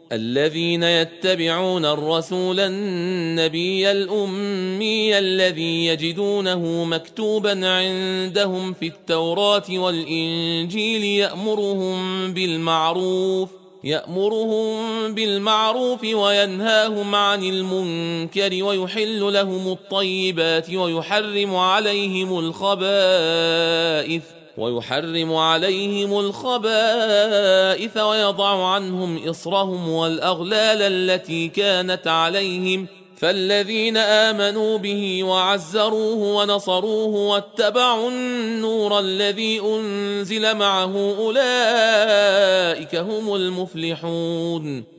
الذين يتبعون الرسول النبي الأمي الذي يجدونه مكتوبا عندهم في التوراة والإنجيل يأمرهم بالمعروف وينهاهم عن المنكر ويحل لهم الطيبات ويحرم عليهم الخبائث ويضع عنهم إصرهم والأغلال التي كانت عليهم فالذين آمنوا به وعزروه ونصروه واتبعوا النور الذي أنزل معه أولئك هم المفلحون.